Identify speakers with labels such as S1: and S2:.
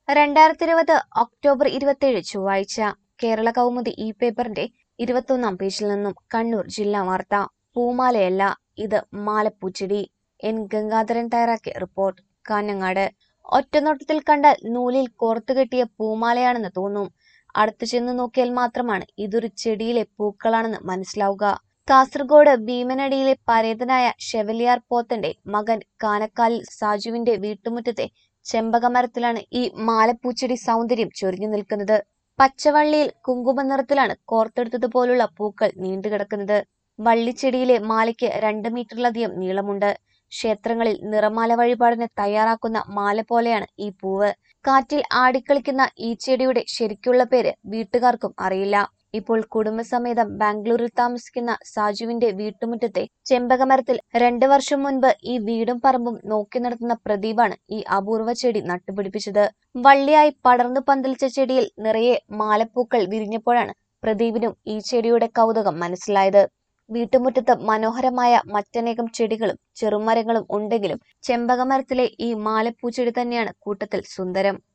S1: 2020 October 27 ചൊവ്വാഴ്ച കേരള കൗമുദി ഈ പേപ്പറിന്റെ 21-ാം പേജിൽ നിന്നും കണ്ണൂർ ജില്ലാ വാർത്ത. പൂമാലയല്ല, ഇത് മാലപ്പൂച്ചെടി. എൻ ഗംഗാധരൻ തയ്യാറാക്കിയ റിപ്പോർട്ട്. കാഞ്ഞങ്ങാട്. ഒറ്റനോട്ടത്തിൽ കണ്ടാൽ നൂലിൽ കോർത്തുകെട്ടിയ പൂമാലയാണെന്ന് തോന്നും. അടുത്തു ചെന്ന് നോക്കിയാൽ മാത്രമാണ് ഇതൊരു ചെടിയിലെ പൂക്കളാണെന്ന് മനസ്സിലാവുക. കാസർഗോഡ് ഭീമനടിയിലെ പരേതനായ ഷെവലിയാർ പോത്തന്റെ മകൻ കാനക്കാലിൽ സാജുവിന്റെ വീട്ടുമുറ്റത്തെ ചെമ്പകമരത്തിലാണ് ഈ മാലപ്പൂച്ചെടി സൗന്ദര്യം ചൊരിഞ്ഞു നിൽക്കുന്നത്. പച്ചവള്ളിയിൽ കുങ്കുമ നിറത്തിലാണ് കോർത്തെടുത്തതുപോലുള്ള പൂക്കൾ നീണ്ടുകിടക്കുന്നത്. വള്ളിച്ചെടിയിലെ മാലയ്ക്ക് 2 മീറ്ററിലധികം നീളമുണ്ട്. ക്ഷേത്രങ്ങളിൽ നിറമാല വഴിപാടിന് തയ്യാറാക്കുന്ന മാല പോലെയാണ് ഈ പൂവ്. കാറ്റിൽ ആടിക്കളിക്കുന്ന ഈ ചെടിയുടെ ശരിക്കുള്ള പേര് വീട്ടുകാർക്കും അറിയില്ല. ഇപ്പോൾ കുടുംബസമേതം ബാംഗ്ലൂരിൽ താമസിക്കുന്ന സാജുവിന്റെ വീട്ടുമുറ്റത്തെ ചെമ്പകമരത്തിൽ 2 വർഷം മുൻപ് ഈ വീടും പറമ്പും നോക്കി നടത്തുന്ന പ്രദീപാണ് ഈ അപൂർവ ചെടി നട്ടുപിടിപ്പിച്ചത്. വള്ളിയായി പടർന്നു പന്തലിച്ച ചെടിയിൽ നിറയെ മാലപ്പൂക്കൾ വിരിഞ്ഞപ്പോഴാണ് പ്രദീപിനും ഈ ചെടിയുടെ കൗതുകം മനസ്സിലായത്. വീട്ടുമുറ്റത്ത് മനോഹരമായ മറ്റനേകം ചെടികളും ചെറുമരങ്ങളും ഉണ്ടെങ്കിലും ചെമ്പകമരത്തിലെ ഈ മാലപ്പൂച്ചെടി തന്നെയാണ് കൂട്ടത്തിൽ സുന്ദരം.